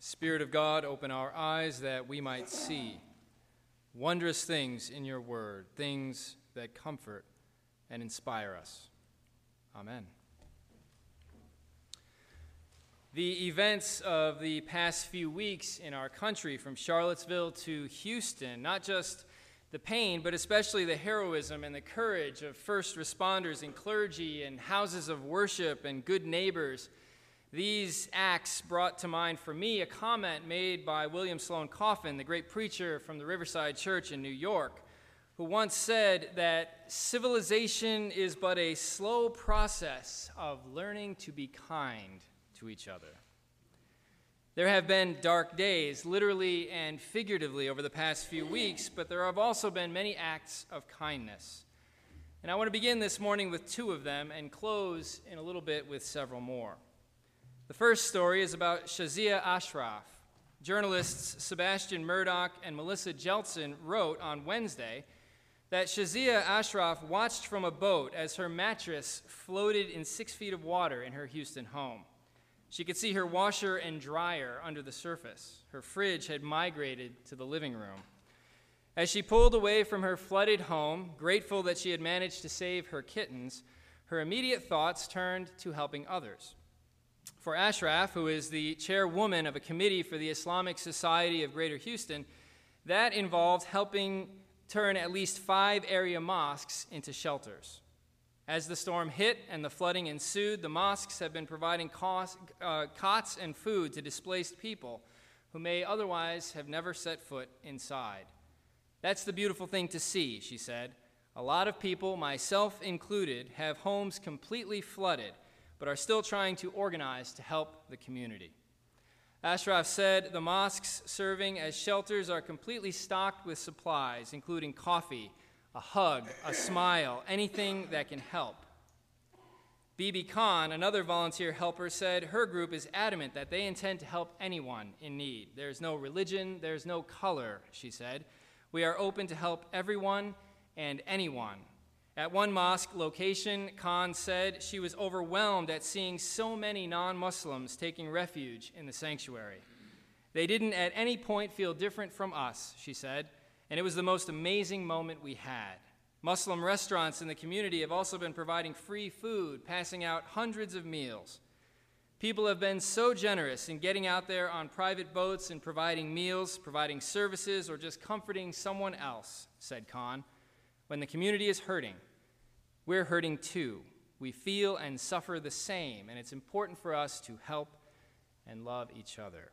Spirit of God, open our eyes that we might see wondrous things in your word, things that comfort and inspire us. Amen. The events of the past few weeks in our country, from Charlottesville to Houston, not just the pain, but especially the heroism and the courage of first responders and clergy and houses of worship and good neighbors, these acts brought to mind for me a comment made by William Sloane Coffin, the great preacher from the Riverside Church in New York, who once said that civilization is but a slow process of learning to be kind to each other. There have been dark days, literally and figuratively, over the past few weeks, but there have also been many acts of kindness. And I want to begin this morning with two of them and close in a little bit with several more. The first story is about Shazia Ashraf. Journalists Sebastian Murdoch and Melissa Jeltsin wrote on Wednesday that Shazia Ashraf watched from a boat as her mattress floated in 6 feet of water in her Houston home. She could see her washer and dryer under the surface. Her fridge had migrated to the living room. As she pulled away from her flooded home, grateful that she had managed to save her kittens, her immediate thoughts turned to helping others. For Ashraf, who is the chairwoman of a committee for the Islamic Society of Greater Houston, that involved helping turn at least 5 area mosques into shelters. As the storm hit and the flooding ensued, the mosques have been providing cots and food to displaced people who may otherwise have never set foot inside. That's the beautiful thing to see, she said. A lot of people, myself included, have homes completely flooded, but are still trying to organize to help the community. Ashraf said the mosques serving as shelters are completely stocked with supplies, including coffee, a hug, a smile, anything that can help. Bibi Khan, another volunteer helper, said her group is adamant that they intend to help anyone in need. There's no religion, there's no color, she said. We are open to help everyone and anyone. At one mosque location, Khan said she was overwhelmed at seeing so many non-Muslims taking refuge in the sanctuary. They didn't at any point feel different from us, she said, and it was the most amazing moment we had. Muslim restaurants in the community have also been providing free food, passing out hundreds of meals. People have been so generous in getting out there on private boats and providing meals, providing services, or just comforting someone else, said Khan. When the community is hurting, we're hurting too. We feel and suffer the same, and it's important for us to help and love each other.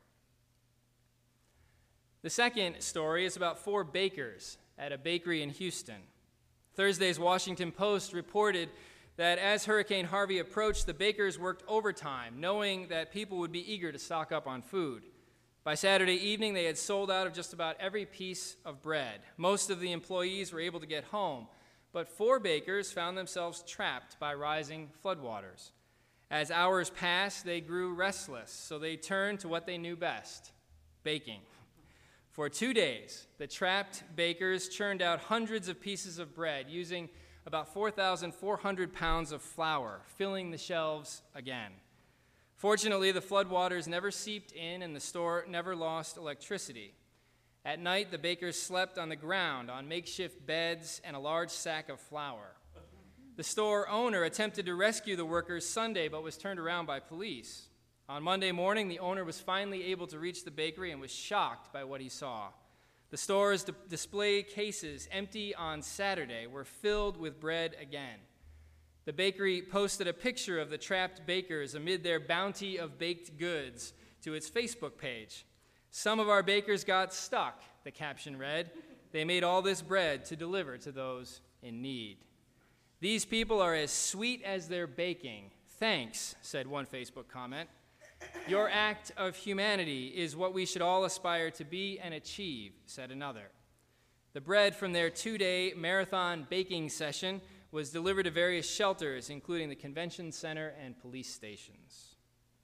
The second story is about 4 bakers at a bakery in Houston. Thursday's Washington Post reported that as Hurricane Harvey approached, the bakers worked overtime, knowing that people would be eager to stock up on food. By Saturday evening, they had sold out of just about every piece of bread. Most of the employees were able to get home, but 4 bakers found themselves trapped by rising floodwaters. As hours passed, they grew restless, so they turned to what they knew best, baking. For 2 days, the trapped bakers churned out hundreds of pieces of bread using about 4,400 pounds of flour, filling the shelves again. Fortunately, the floodwaters never seeped in and the store never lost electricity. At night, the bakers slept on the ground on makeshift beds and a large sack of flour. The store owner attempted to rescue the workers Sunday but was turned around by police. On Monday morning, the owner was finally able to reach the bakery and was shocked by what he saw. The store's display cases, empty on Saturday, were filled with bread again. The bakery posted a picture of the trapped bakers amid their bounty of baked goods to its Facebook page. Some of our bakers got stuck, the caption read. They made all this bread to deliver to those in need. These people are as sweet as their baking. Thanks, said one Facebook comment. Your act of humanity is what we should all aspire to be and achieve, said another. The bread from their 2-day marathon baking session was delivered to various shelters, including the convention center and police stations.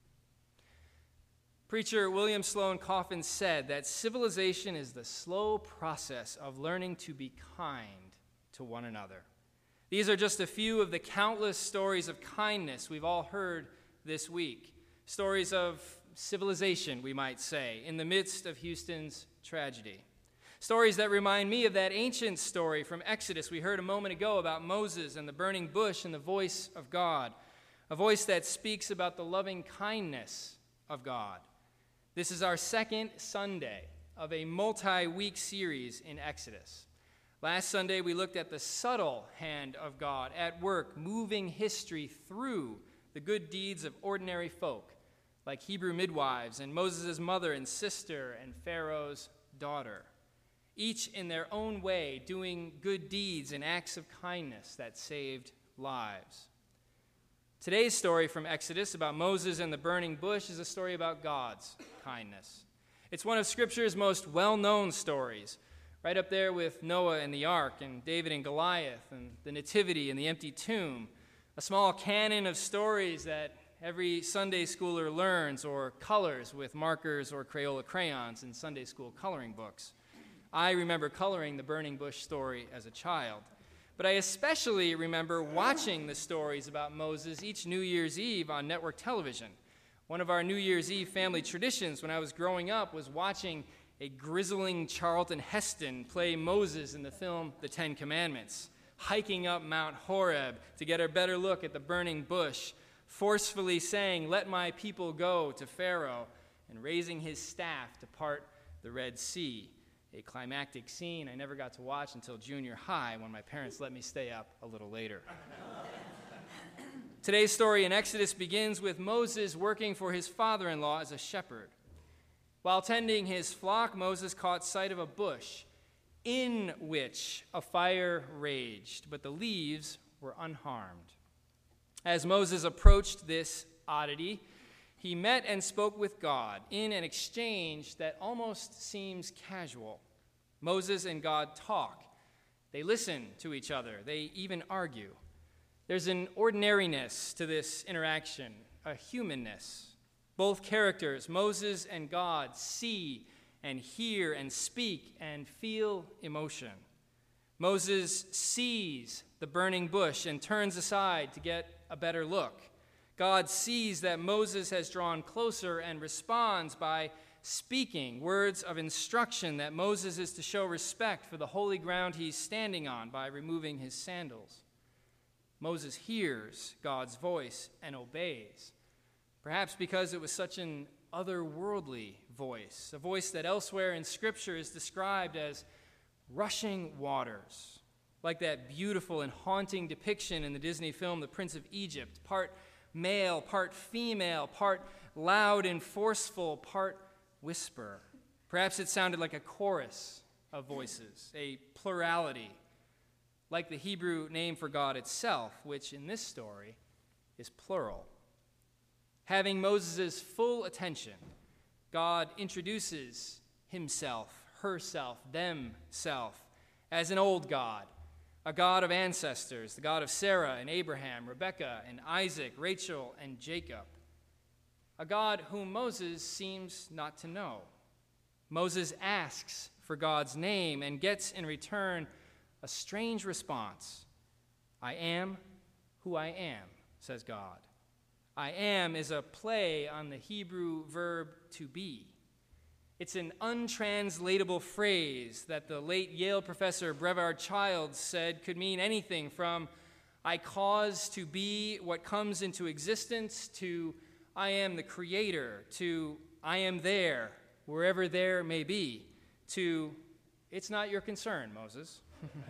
Preacher William Sloane Coffin said that civilization is the slow process of learning to be kind to one another. These are just a few of the countless stories of kindness we've all heard this week. Stories of civilization, we might say, in the midst of Houston's tragedy. Stories that remind me of that ancient story from Exodus we heard a moment ago about Moses and the burning bush and the voice of God, a voice that speaks about the loving kindness of God. This is our second Sunday of a multi-week series in Exodus. Last Sunday, we looked at the subtle hand of God at work, moving history through the good deeds of ordinary folk, like Hebrew midwives and Moses' mother and sister and Pharaoh's daughter, each in their own way doing good deeds and acts of kindness that saved lives. Today's story from Exodus about Moses and the burning bush is a story about God's kindness. It's one of Scripture's most well-known stories, right up there with Noah and the ark and David and Goliath and the nativity and the empty tomb, a small canon of stories that every Sunday schooler learns or colors with markers or Crayola crayons in Sunday school coloring books. I remember coloring the burning bush story as a child, but I especially remember watching the stories about Moses each New Year's Eve on network television. One of our New Year's Eve family traditions when I was growing up was watching a grizzling Charlton Heston play Moses in the film The Ten Commandments, hiking up Mount Horeb to get a better look at the burning bush, forcefully saying, "Let my people go," to Pharaoh, and raising his staff to part the Red Sea, a climactic scene I never got to watch until junior high when my parents let me stay up a little later. Today's story in Exodus begins with Moses working for his father-in-law as a shepherd. While tending his flock, Moses caught sight of a bush in which a fire raged, but the leaves were unharmed. As Moses approached this oddity, he met and spoke with God in an exchange that almost seems casual. Moses and God talk. They listen to each other. They even argue. There's an ordinariness to this interaction, a humanness. Both characters, Moses and God, see and hear and speak and feel emotion. Moses sees the burning bush and turns aside to get a better look. God sees that Moses has drawn closer and responds by speaking words of instruction that Moses is to show respect for the holy ground he's standing on by removing his sandals. Moses hears God's voice and obeys. Perhaps because it was such an otherworldly voice, a voice that elsewhere in Scripture is described as rushing waters, like that beautiful and haunting depiction in the Disney film The Prince of Egypt, part male, part female, part loud and forceful, part whisper. Perhaps it sounded like a chorus of voices, a plurality, like the Hebrew name for God itself, which in this story is plural. Having Moses' full attention, God introduces himself, herself, themself as an old God, a God of ancestors, the God of Sarah and Abraham, Rebekah and Isaac, Rachel and Jacob, a God whom Moses seems not to know. Moses asks for God's name and gets in return a strange response. "I am who I am," says God. "I am" is a play on the Hebrew verb to be. It's an untranslatable phrase that the late Yale professor Brevard Childs said could mean anything from "I cause to be what comes into existence" to "I am the creator," to "I am there, wherever there may be," to "It's not your concern, Moses."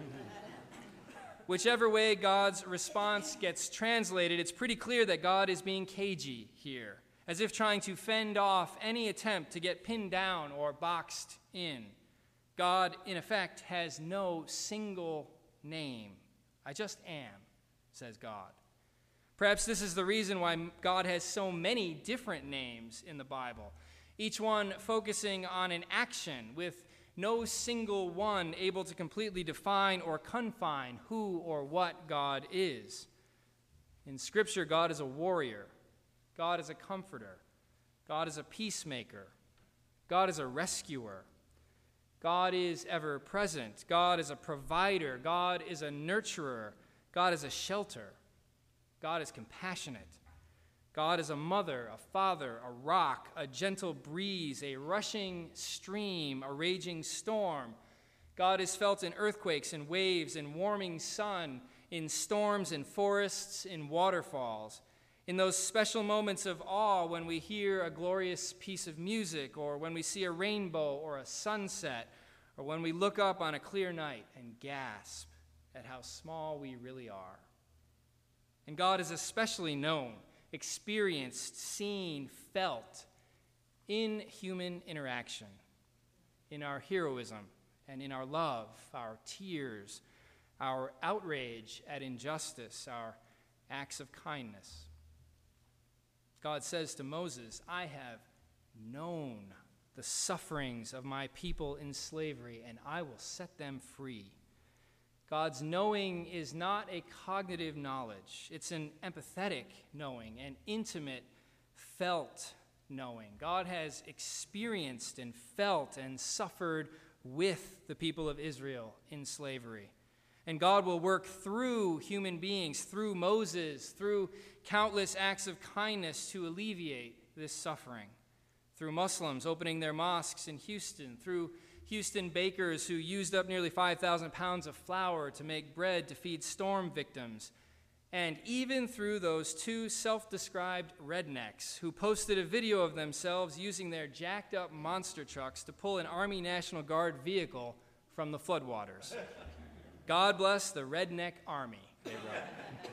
Whichever way God's response gets translated, it's pretty clear that God is being cagey here, as if trying to fend off any attempt to get pinned down or boxed in. God, in effect, has no single name. "I just am," says God. Perhaps this is the reason why God has so many different names in the Bible, each one focusing on an action with no single one able to completely define or confine who or what God is. In Scripture, God is a warrior. God is a comforter. God is a peacemaker. God is a rescuer. God is ever present. God is a provider. God is a nurturer. God is a shelter. God is compassionate. God is a mother, a father, a rock, a gentle breeze, a rushing stream, a raging storm. God is felt in earthquakes and waves, in warming sun, in storms and forests, in waterfalls, in those special moments of awe when we hear a glorious piece of music, or when we see a rainbow or a sunset, or when we look up on a clear night and gasp at how small we really are. And God is especially known, experienced, seen, felt in human interaction, in our heroism and in our love, our tears, our outrage at injustice, our acts of kindness. God says to Moses, I have known the sufferings of my people in slavery, and I will set them free. God's knowing is not a cognitive knowledge. It's an empathetic knowing, an intimate, felt knowing. God has experienced and felt and suffered with the people of Israel in slavery. And God will work through human beings, through Moses, through countless acts of kindness to alleviate this suffering. Through Muslims opening their mosques in Houston, through Houston bakers who used up nearly 5,000 pounds of flour to make bread to feed storm victims, and even through those two self-described rednecks who posted a video of themselves using their jacked-up monster trucks to pull an Army National Guard vehicle from the floodwaters. God bless the redneck army, they wrote.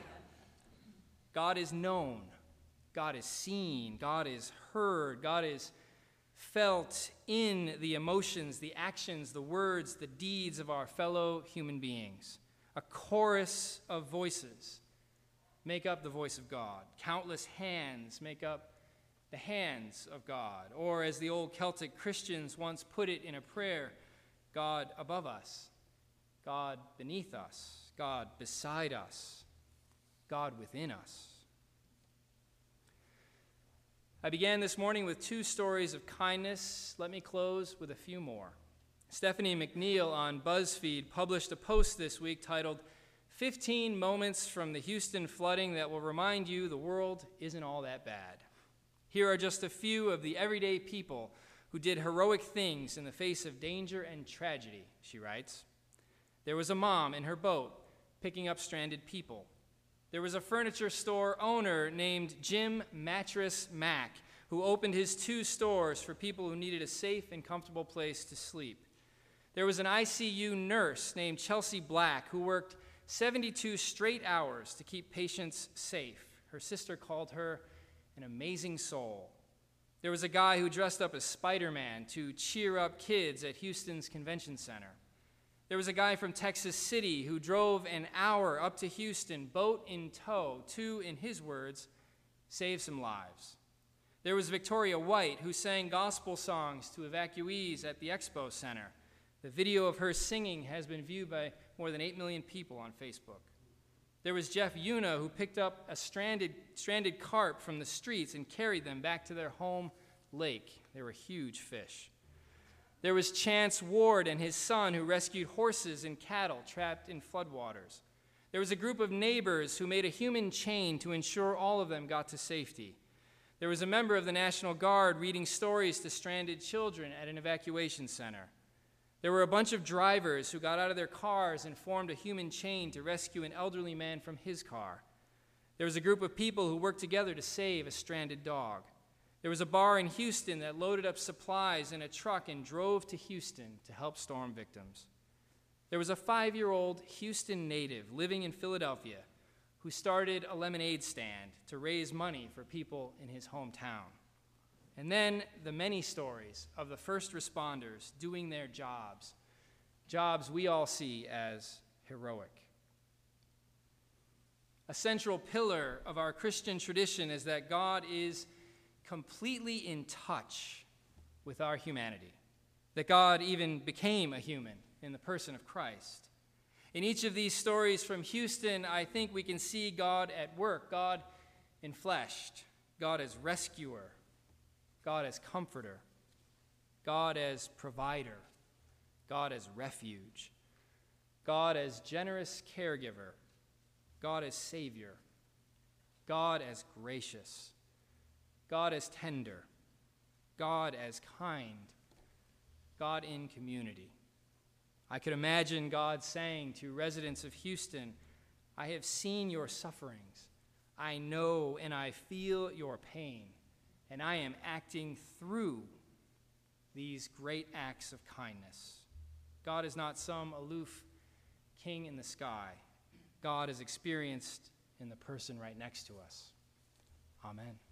God is known, God is seen, God is heard, God is felt in the emotions, the actions, the words, the deeds of our fellow human beings. A chorus of voices make up the voice of God. Countless hands make up the hands of God. Or as the old Celtic Christians once put it in a prayer, God above us, God beneath us, God beside us, God within us. I began this morning with 2 stories of kindness. Let me close with a few more. Stephanie McNeil on BuzzFeed published a post this week titled, 15 Moments from the Houston Flooding That Will Remind You the World Isn't All That Bad. Here are just a few of the everyday people who did heroic things in the face of danger and tragedy, she writes. There was a mom in her boat picking up stranded people. There was a furniture store owner named Jim Mattress Mack who opened his 2 stores for people who needed a safe and comfortable place to sleep. There was an ICU nurse named Chelsea Black who worked 72 straight hours to keep patients safe. Her sister called her an amazing soul. There was a guy who dressed up as Spider-Man to cheer up kids at Houston's Convention Center. There was a guy from Texas City who drove an hour up to Houston, boat in tow, to, in his words, save some lives. There was Victoria White who sang gospel songs to evacuees at the Expo Center. The video of her singing has been viewed by more than 8 million people on Facebook. There was Jeff Yuna who picked up a stranded carp from the streets and carried them back to their home lake. They were huge fish. There was Chance Ward and his son who rescued horses and cattle trapped in floodwaters. There was a group of neighbors who made a human chain to ensure all of them got to safety. There was a member of the National Guard reading stories to stranded children at an evacuation center. There were a bunch of drivers who got out of their cars and formed a human chain to rescue an elderly man from his car. There was a group of people who worked together to save a stranded dog. There was a bar in Houston that loaded up supplies in a truck and drove to Houston to help storm victims. There was a 5-year-old Houston native living in Philadelphia who started a lemonade stand to raise money for people in his hometown. And then the many stories of the first responders doing their jobs we all see as heroic. A central pillar of our Christian tradition is that God is completely in touch with our humanity, that God even became a human in the person of Christ. In each of these stories from Houston, I think we can see God at work, God enfleshed, God as rescuer, God as comforter, God as provider, God as refuge, God as generous caregiver, God as savior, God as gracious, God as tender, God as kind, God in community. I could imagine God saying to residents of Houston, I have seen your sufferings. I know and I feel your pain, and I am acting through these great acts of kindness. God is not some aloof king in the sky. God is experienced in the person right next to us. Amen.